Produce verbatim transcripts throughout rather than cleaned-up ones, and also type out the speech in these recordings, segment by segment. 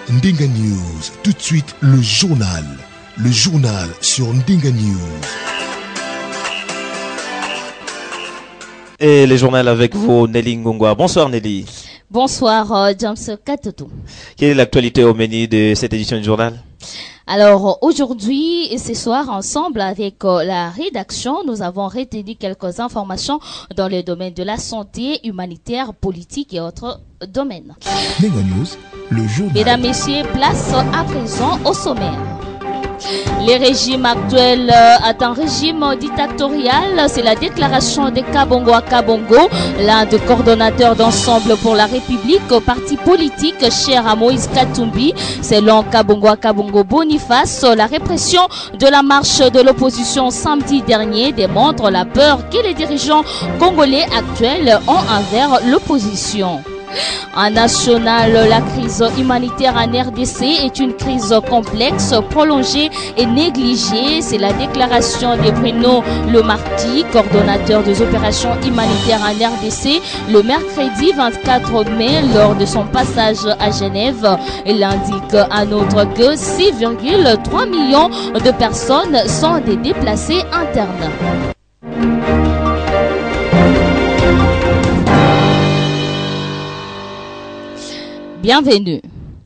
Ndinga News, tout de suite le journal. Le journal sur Ndinga News. Et les journaux avec vous, Nelly Ngongwa. Bonsoir Nelly. Bonsoir euh, James Katoto. Quelle est l'actualité au menu de cette édition du journal? Alors aujourd'hui et ce soir, ensemble avec euh, la rédaction, nous avons retenu quelques informations dans le domaine de la santé, humanitaire, politique et autres domaines. Ndinga News, le journal. Mesdames, Messieurs, place à présent au sommaire. Le régime actuel est un régime dictatorial. C'est la déclaration de Kabongo à Kabongo, l'un des coordonnateurs d'Ensemble pour la République, parti politique cher à Moïse Katumbi. Selon Kabongo à Kabongo Boniface, la répression de la marche de l'opposition samedi dernier démontre la peur que les dirigeants congolais actuels ont envers l'opposition. En national, la crise humanitaire en R D C est une crise complexe, prolongée et négligée. C'est la déclaration de Bruno Lemarty, coordonnateur des opérations humanitaires en R D C, le mercredi vingt-quatre mai lors de son passage à Genève. Il indique en outre que six virgule trois millions de personnes sont des déplacés internes. Bienvenue.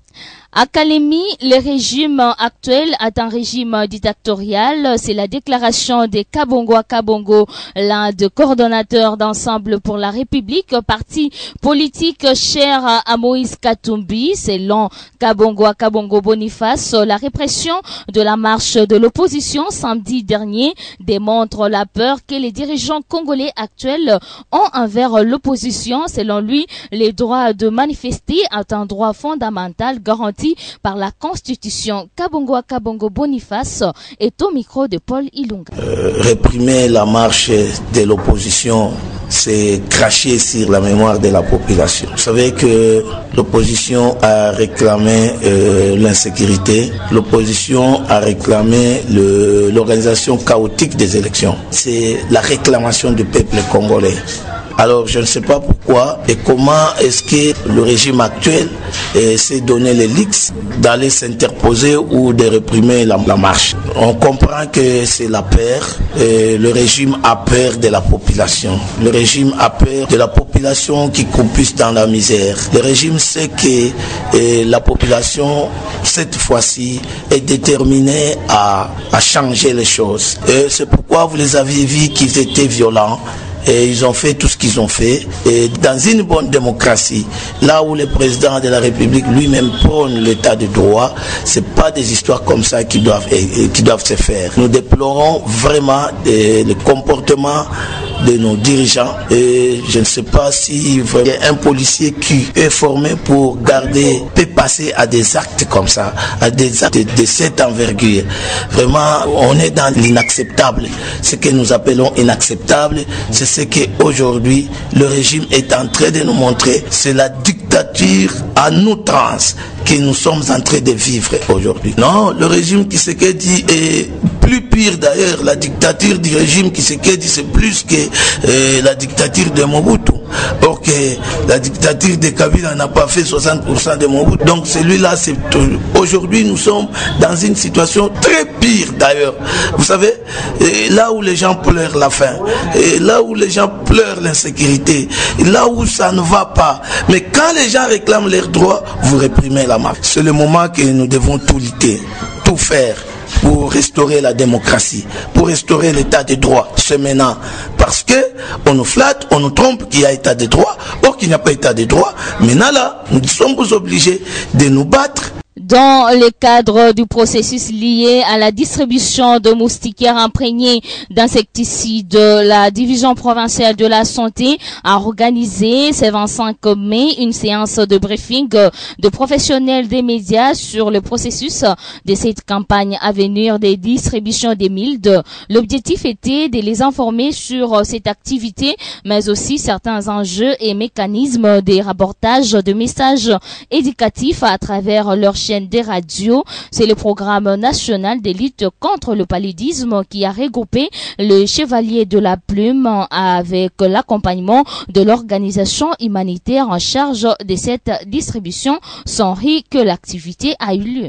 À Kalemi, le régime actuel est un régime dictatorial. C'est la déclaration de Kabongo à Kabongo, l'un des coordonnateurs d'Ensemble pour la République, parti politique cher à Moïse Katumbi. Selon Kabongo à Kabongo Boniface, la répression de la marche de l'opposition samedi dernier démontre la peur que les dirigeants congolais actuels ont envers l'opposition. Selon lui, les droits de manifester est un droit fondamental garanti par la Constitution. Kabongo à Kabongo Boniface est au micro de Paul Ilunga. Euh, réprimer la marche de l'opposition, c'est cracher sur la mémoire de la population. Vous savez que l'opposition a réclamé euh, l'insécurité, l'opposition a réclamé le, l'organisation chaotique des élections. C'est la réclamation du peuple congolais. Alors je ne sais pas pourquoi et comment est-ce que le régime actuel eh, s'est donné les leaks d'aller s'interposer ou de réprimer la, la marche. On comprend que c'est la peur. Et le régime a peur de la population. Le régime a peur de la population qui croupisse dans la misère. Le régime sait que eh, la population, cette fois-ci, est déterminée à, à changer les choses. Et c'est pourquoi vous les avez vus qu'ils étaient violents. Et ils ont fait tout ce qu'ils ont fait. Et dans une bonne démocratie, là où le président de la République lui-même prône l'état de droit, c'est pas des histoires comme ça qui doivent, qui doivent se faire. Nous déplorons vraiment le comportement de nos dirigeants. Et je ne sais pas si il y a un policier qui est formé pour garder, peut passer à des actes comme ça, à des actes de, de cette envergure. Vraiment, on est dans l'inacceptable. Ce que nous appelons inacceptable, c'est ce qu'aujourd'hui le régime est en train de nous montrer. C'est la dictature en outrance que nous sommes en train de vivre aujourd'hui. Non, le régime Tshisekedi est plus pire d'ailleurs. La dictature du régime Tshisekedi, c'est plus que euh, la dictature de Mobutu. Or que la dictature de Kabila n'a pas fait soixante pour cent de Mobutu. Donc celui-là, c'est aujourd'hui nous sommes dans une situation très pire d'ailleurs. Vous savez, et là où les gens pleurent la faim, et là où les gens pleurent l'insécurité, là où ça ne va pas. Mais quand les gens réclament leurs droits, vous réprimez la marche. C'est le moment que nous devons tout lutter, tout faire pour restaurer la démocratie, pour restaurer l'état de droit. C'est maintenant. Parce que on nous flatte, on nous trompe qu'il y a état de droit, or qu'il n'y a pas état de droit. Maintenant là, nous sommes obligés de nous battre. Dans le cadre du processus lié à la distribution de moustiquaires imprégnés d'insecticides, la division provinciale de la santé a organisé ce vingt-cinq mai une séance de briefing de professionnels des médias sur le processus de cette campagne à venir des distributions des M I L D. L'objectif était de les informer sur cette activité, mais aussi certains enjeux et mécanismes des rapportages de messages éducatifs à travers leur chaîne antenne des radios. C'est le programme national de lutte contre le paludisme qui a regroupé le Chevalier de la Plume avec l'accompagnement de l'organisation humanitaire en charge de cette distribution sans riz que l'activité a eu lieu.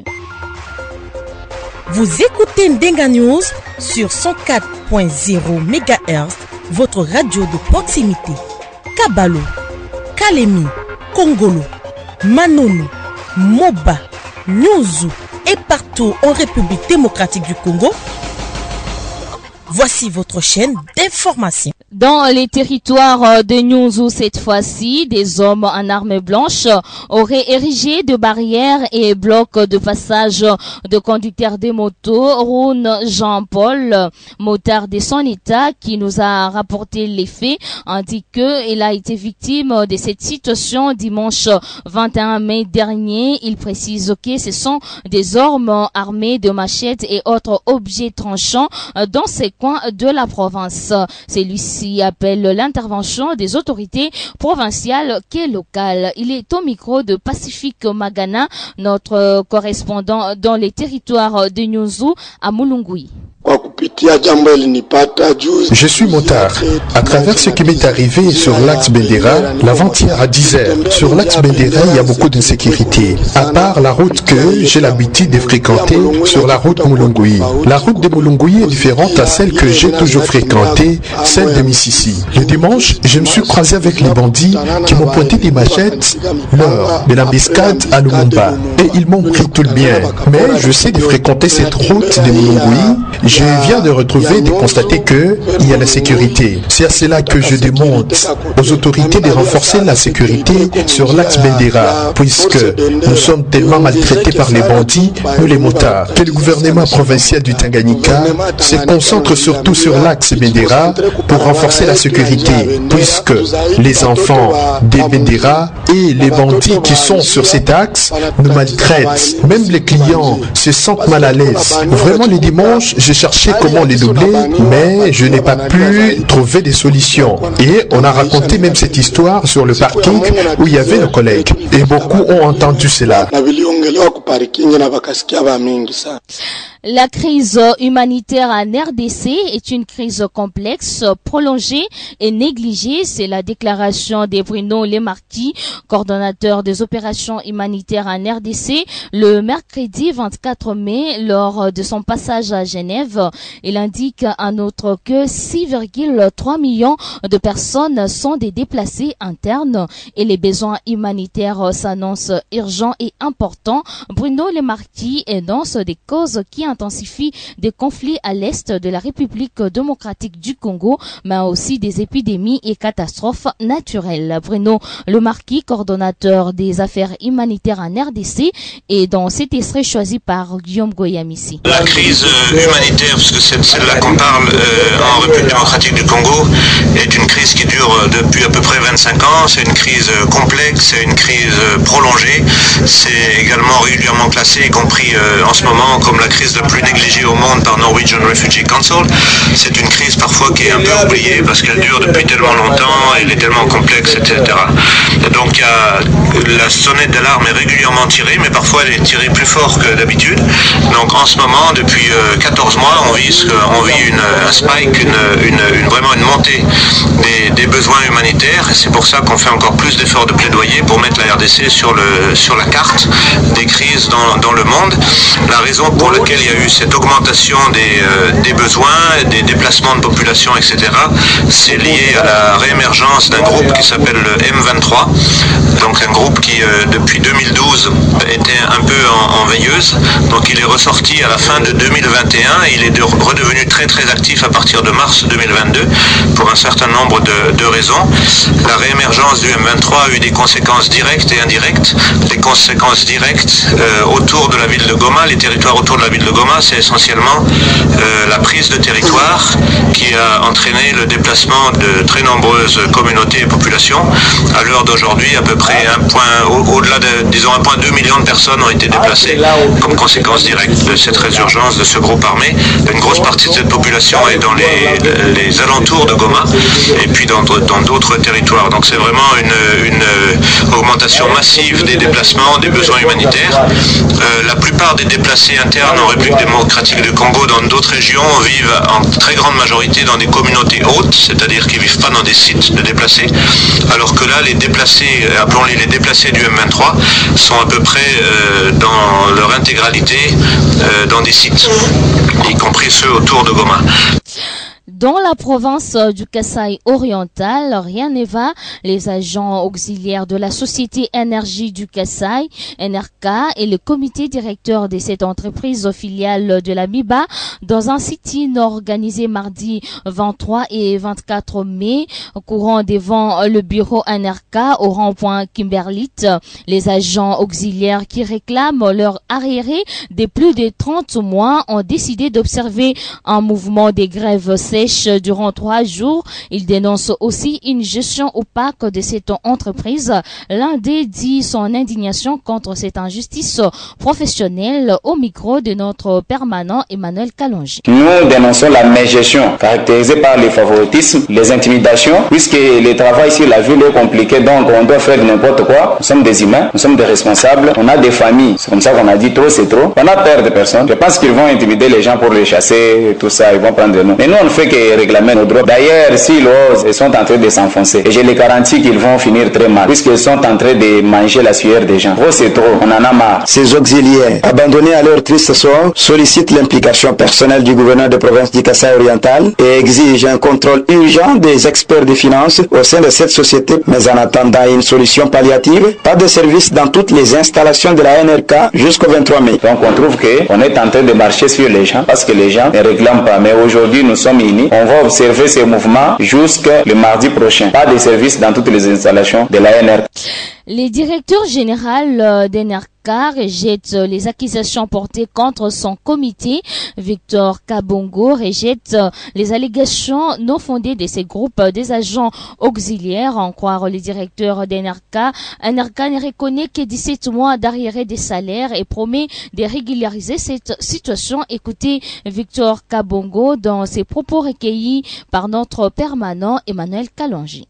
Vous écoutez Ndenga News sur cent quatre point zéro mégahertz, votre radio de proximité. Kabalo, Kalemi, Kongolo, Manono, Moba, Nyuzu et partout en République démocratique du Congo. Voici votre chaîne d'information. Dans les territoires de Nyuzu cette fois-ci, des hommes en armes blanches auraient érigé de barrières et blocs de passage de conducteurs de motos. Roun Jean-Paul, motard de son état, qui nous a rapporté les faits, indique qu'il a été victime de cette situation dimanche vingt et un mai dernier. Il précise que ce sont des hommes armés de machettes et autres objets tranchants dans ces coins de la province. Celui-ci appelle l'intervention des autorités provinciales et locales. Il est au micro de Pacifique Magana, notre correspondant dans les territoires de Nyuzu à Mulungui. Je suis motard. À travers ce qui m'est arrivé sur l'axe Bendera, l'avant-hier à dix heures, sur l'axe Bendera, il y a beaucoup d'insécurité. À part la route que j'ai l'habitude de fréquenter sur la route Mulungui. La route de Mulungui est différente à celle que j'ai toujours fréquentée, celle de Mississi. Le dimanche, je me suis croisé avec les bandits qui m'ont pointé des machettes lors de l'embuscade à Lumumba. Et ils m'ont pris tout le bien. Mais je sais de fréquenter cette route de Mulungui. Je viens de retrouver, de constater que il y a la sécurité. C'est à cela que je demande aux autorités de renforcer la sécurité sur l'axe Bendera, puisque nous sommes tellement maltraités par les bandits, nous les motards. Que le gouvernement provincial du Tanganyika se concentre surtout sur l'axe Bendera pour renforcer la sécurité, puisque les enfants des Bendera et les bandits qui sont sur cet axe nous maltraitent. Même les clients se sentent mal à l'aise. Vraiment, les dimanches, j'ai cherché comment les doubler, mais je n'ai pas pu trouver des solutions. Et on a raconté même cette histoire sur le parking où il y avait nos collègues. Et beaucoup ont entendu cela. La crise humanitaire en R D C est une crise complexe, prolongée et négligée. C'est la déclaration de Bruno Lemarquis, coordonnateur des opérations humanitaires en R D C, le mercredi vingt-quatre mai lors de son passage à Genève. Il indique en outre que six virgule trois millions de personnes sont des déplacés internes et les besoins humanitaires s'annoncent urgents et importants. Bruno Lemarquis énonce des causes qui intensifient des conflits à l'est de la République démocratique du Congo, mais aussi des épidémies et catastrophes naturelles. Bruno Lemarquis, coordonnateur des affaires humanitaires en R D C, est dans cet extrait choisi par Guillaume Goyamissi. La crise humanitaire, puisque c'est celle-là qu'on parle euh, en République démocratique du Congo, est une crise qui dure depuis à peu près vingt-cinq ans. C'est une crise complexe, c'est une crise prolongée. C'est également régulièrement classé, y compris euh, en ce moment, comme la crise la plus négligée au monde par Norwegian Refugee Council. C'est une crise parfois qui est un peu oubliée parce qu'elle dure depuis tellement longtemps, elle est tellement complexe, et cetera. Et donc il y a, la sonnette d'alarme est régulièrement tirée, mais parfois elle est tirée plus fort que d'habitude. Donc en ce moment, depuis euh, quatorze mois, on vit, on vit une, un spike, une, une, une, vraiment une montée des, des besoins humanitaires. Et c'est pour ça qu'on fait encore plus d'efforts de plaidoyer pour mettre la R D C sur, le, sur la carte des crises dans, dans le monde. La raison pour laquelle il y a eu cette augmentation des, euh, des besoins, des déplacements de population, et cetera, c'est lié à la réémergence d'un groupe qui s'appelle le M vingt-trois, donc un groupe qui euh, depuis deux mille douze était un peu en, en veilleuse, donc il est ressorti à la fin de deux mille vingt et un et il est de, redevenu très très actif à partir de mars deux mille vingt-deux pour un certain nombre de, de raisons. La réémergence du M vingt-trois a eu des conséquences directes et indirectes. Les conséquences directes euh, autour de la ville de Goma, les territoires autour de la ville de Goma, c'est essentiellement euh, la prise de territoire qui a entraîné le déplacement de très nombreuses communautés et populations. À l'heure d'aujourd'hui, à peu près près un point, au, au-delà de, disons, un point deux millions de personnes ont été déplacées comme conséquence directe de cette résurgence de ce groupe armé. Une grosse partie de cette population est dans les, les alentours de Goma et puis dans, dans d'autres territoires. Donc c'est vraiment une, une augmentation massive des déplacements, des besoins humanitaires. Euh, la plupart des déplacés internes en République démocratique du Congo dans d'autres régions vivent en très grande majorité dans des communautés hautes, c'est-à-dire qu'ils ne vivent pas dans des sites de déplacés, alors que là, les déplacés, appelons-les les déplacés du M vingt-trois, sont à peu près euh, dans leur intégralité euh, dans des sites, y compris ceux autour de Goma. Dans la province du Kasaï oriental, rien ne va. Les agents auxiliaires de la société énergie du Kasaï, N R K, et le comité directeur de cette entreprise filiale de la MIBA, dans un sit-in organisé mardi vingt-trois et vingt-quatre mai, courant devant le bureau N R K au rond-point Kimberlit. Les agents auxiliaires qui réclament leur arriéré de plus de trente mois ont décidé d'observer un mouvement des grèves sèches durant trois jours. Il dénonce aussi une gestion opaque de cette entreprise. L'un d'eux dit son indignation contre cette injustice professionnelle au micro de notre permanent Emmanuel Kalonji. Nous dénonçons la mégestion caractérisée par les favoritismes, les intimidations, puisque le travail sur la ville est compliqué, donc on doit faire n'importe quoi. Nous sommes des humains, nous sommes des responsables, on a des familles. C'est comme ça qu'on a dit trop c'est trop. On a peur de personnes. Je pense qu'ils vont intimider les gens pour les chasser et tout ça, ils vont prendre de nous. Mais nous on ne fait que réclamer nos droits. D'ailleurs, s'ils osent, ils sont en train de s'enfoncer. Et je les garantis qu'ils vont finir très mal, puisqu'ils sont en train de manger la sueur des gens. Trop c'est trop, on en a marre. Ces auxiliaires, abandonnés à leur triste sort, sollicitent l'implication personnelle du gouverneur de province du Kasaï oriental et exigent un contrôle urgent des experts des finances au sein de cette société. Mais en attendant une solution palliative, pas de service dans toutes les installations de la N R K jusqu'au vingt-trois mai. Donc on trouve qu'on est en train de marcher sur les gens parce que les gens ne réclament pas. Mais aujourd'hui, nous sommes unis. On va observer ces mouvements jusqu'au mardi prochain. Pas de service dans toutes les installations de la N R K. Le directeur général d'N R K rejette les accusations portées contre son comité. Victor Kabongo rejette les allégations non fondées de ces groupes des agents auxiliaires. En croire le directeur d'N R K, N R K ne reconnaît que dix-sept mois d'arriérés des salaires et promet de régulariser cette situation. Écoutez Victor Kabongo dans ses propos recueillis par notre permanent Emmanuel Kalonji.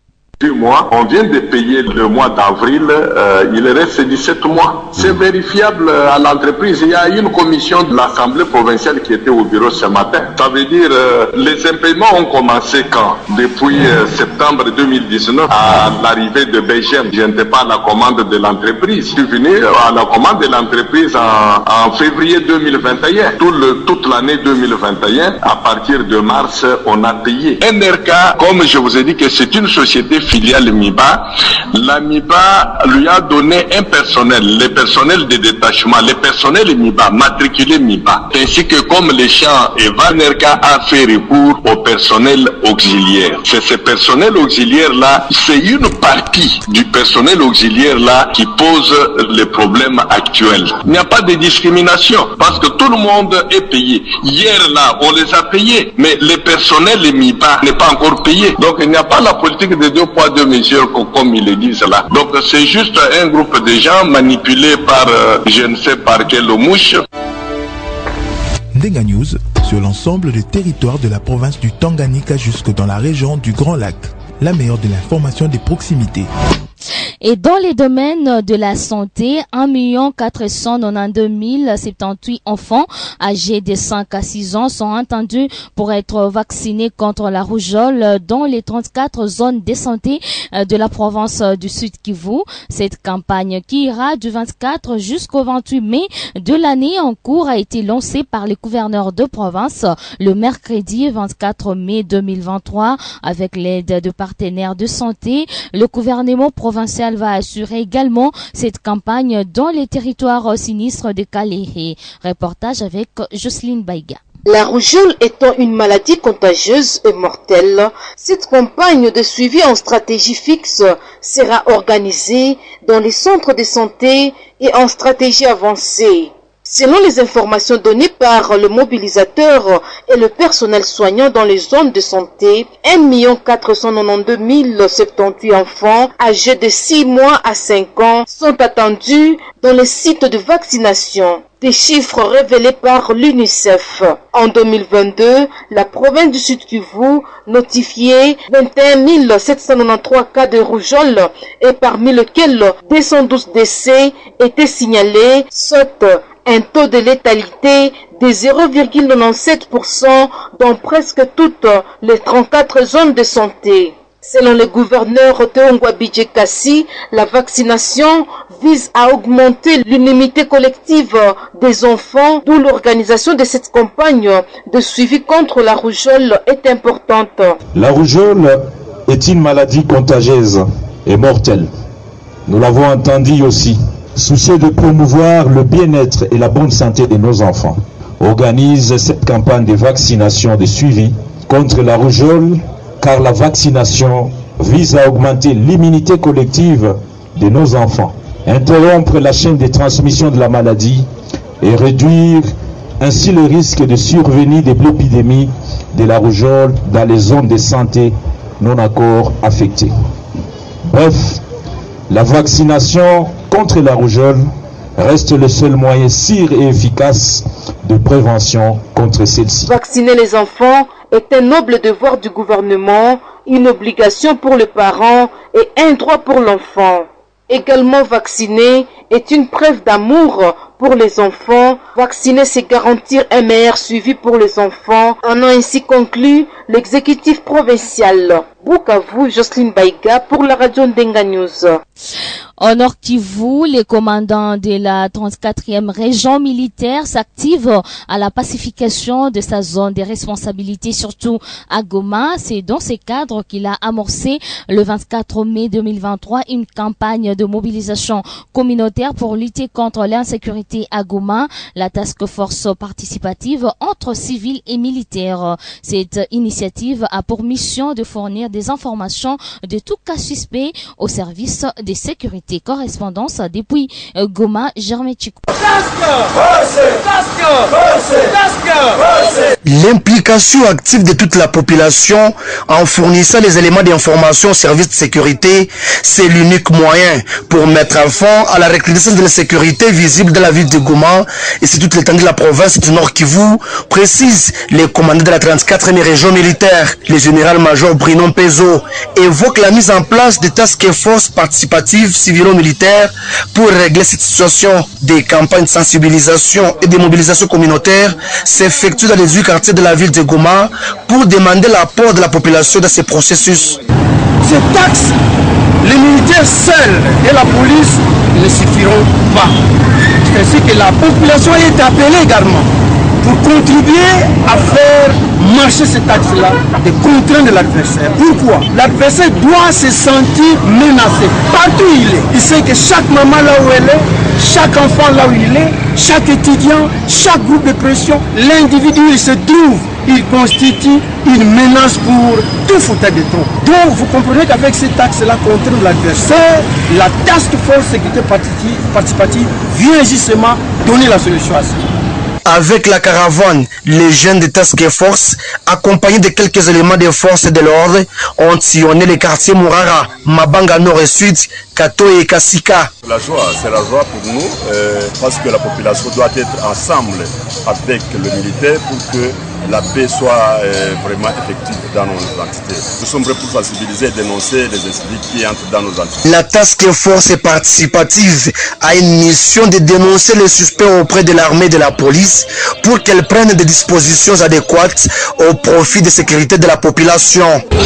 Du mois, on vient de payer le mois d'avril, euh, il reste dix-sept mois. C'est vérifiable à l'entreprise. Il y a une commission de l'Assemblée provinciale qui était au bureau ce matin. Ça veut dire euh, les impaiements ont commencé quand? Depuis euh, septembre deux mille dix-neuf à l'arrivée de B G M. Je n'étais pas à la commande de l'entreprise. Je suis venu à la commande de l'entreprise en, en février deux mille vingt et un. Tout le, toute l'année deux mille vingt et un, à partir de mars, on a payé. N R K, comme je vous ai dit que c'est une société filiale MIBA, la MIBA lui a donné un personnel, le personnel de détachement, le personnel MIBA, matriculé MIBA, ainsi que comme les champs et N R K a fait recours au personnel auxiliaire. C'est ce personnel auxiliaire-là, c'est une partie du personnel auxiliaire-là qui pose les problèmes actuels. Il n'y a pas de discrimination, parce que tout le monde est payé. Hier là, on les a payés, mais le personnel MIBA n'est pas encore payé. Donc il n'y a pas la politique de deux poids deux mesures comme ils le disent là. Donc c'est juste un groupe de gens manipulés par euh, je ne sais par quelle mouche. Ndenga News sur l'ensemble des territoires de la province du Tanganyika jusque dans la région du Grand Lac. La meilleure de l'information des proximités. Et dans les domaines de la santé, un million quatre cent quatre-vingt-douze mille soixante-dix-huit enfants âgés de cinq à six ans sont attendus pour être vaccinés contre la rougeole dans les trente-quatre zones de santé de la province du Sud Kivu. Cette campagne qui ira du vingt-quatre jusqu'au vingt-huit mai de l'année en cours a été lancée par les gouverneurs de province le mercredi vingt-quatre mai deux mille vingt-trois avec l'aide de partenaires de santé. Le gouvernement provincial va assurer également cette campagne dans les territoires sinistres de Kalehe. Reportage avec Jocelyne Baïga. La rougeole étant une maladie contagieuse et mortelle, cette campagne de suivi en stratégie fixe sera organisée dans les centres de santé et en stratégie avancée. Selon les informations données par le mobilisateur et le personnel soignant dans les zones de santé, un million quatre cent quatre-vingt-douze mille soixante-dix-huit enfants âgés de six mois à cinq ans sont attendus dans les sites de vaccination. Des chiffres révélés par l'UNICEF. En deux mille vingt-deux, la province du Sud-Kivu notifiait vingt et un mille sept cent quatre-vingt-treize cas de rougeole et parmi lesquels deux cent douze décès étaient signalés, soit un taux de létalité de zéro virgule quatre-vingt-dix-sept pour cent dans presque toutes les trente-quatre zones de santé. Selon le gouverneur Teongwa Bijekasi, la vaccination vise à augmenter l'immunité collective des enfants, d'où l'organisation de cette campagne de suivi contre la rougeole est importante. La rougeole est une maladie contagieuse et mortelle. Nous l'avons entendu aussi. Soucieux de promouvoir le bien-être et la bonne santé de nos enfants, organise cette campagne de vaccination de suivi contre la rougeole, car la vaccination vise à augmenter l'immunité collective de nos enfants, interrompre la chaîne de transmission de la maladie et réduire ainsi le risque de survenue de l'épidémie de la rougeole dans les zones de santé non encore affectées. Bref, la vaccination contre la rougeole reste le seul moyen sûr et efficace de prévention contre celle-ci. Vacciner les enfants est un noble devoir du gouvernement, une obligation pour les parents et un droit pour l'enfant. Également vacciner est une preuve d'amour pour les enfants. Vacciner, c'est garantir un meilleur suivi pour les enfants, en a ainsi conclu l'exécutif provincial. Bukavu, Jocelyne Baïga pour la radio Ndenga News. Au Nord Kivu, les commandants de la trente-quatrième région militaire s'activent à la pacification de sa zone de responsabilité, surtout à Goma. C'est dans ce cadre qu'il a amorcé le vingt-quatre mai deux mille vingt-trois une campagne de mobilisation communautaire pour lutter contre l'insécurité à Goma, la task force participative entre civils et militaires. Cette initiative a pour mission de fournir des informations de tout cas suspect au service de sécurité. Correspondance depuis Goma, Germain Chikou. L'implication active de toute la population en fournissant les éléments d'information au service de sécurité, c'est l'unique moyen pour mettre fin à la recrudescence de l'insécurité visible dans la ville de Goma et c'est toute l'étendue de la province du Nord Kivu, précise les commandants de la trente-quatrième région militaire. Le général-major Bruno Pezo évoque la mise en place de task force participatives civilo-militaires pour régler cette situation. Des campagnes de sensibilisation et de mobilisation communautaire s'effectuent dans les huit quartiers de la ville de Goma pour demander l'apport de la population dans ces processus. Ces taxes, les militaires seuls et la police ne suffiront pas. C'est ainsi que la population est appelée également pour contribuer à faire marcher cet axe-là, de contraindre l'adversaire. Pourquoi? L'adversaire doit se sentir menacé. Partout où il est. Il sait que chaque maman là où elle est, chaque enfant là où il est, chaque étudiant, chaque groupe de pression, l'individu où il se trouve, il constitue une menace pour tout foutage de trop. Donc vous comprenez qu'avec cet axe-là contre l'adversaire, la task force sécurité participative vient justement donner la solution à ça. Avec la caravane, les jeunes de Task Force, accompagnés de quelques éléments de force de l'ordre, ont sillonné les quartiers Mourara, Mabanga Nord et Sud, Kato et Kasika. La joie, c'est la joie pour nous, euh, parce que la population doit être ensemble avec le militaire pour que la paix soit euh, vraiment effective dans nos entités. Nous sommes prêts pour sensibiliser et dénoncer les incidents qui entrent dans nos entités. La Task Force participative a une mission de dénoncer les suspects auprès de l'armée et de la police pour qu'elle prenne des dispositions adéquates au profit de la sécurité de la population.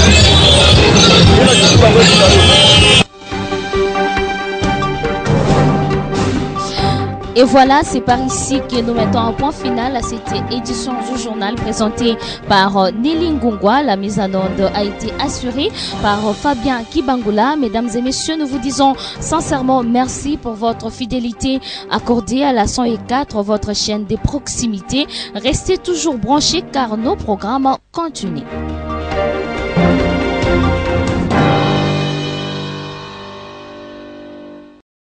Et voilà, c'est par ici que nous mettons un point final à cette édition du journal présentée par Nelly Ngongwa. La mise en onde a été assurée par Fabien Kibangula. Mesdames et messieurs, nous vous disons sincèrement merci pour votre fidélité accordée à la cent quatre, votre chaîne de proximité. Restez toujours branchés car nos programmes continuent.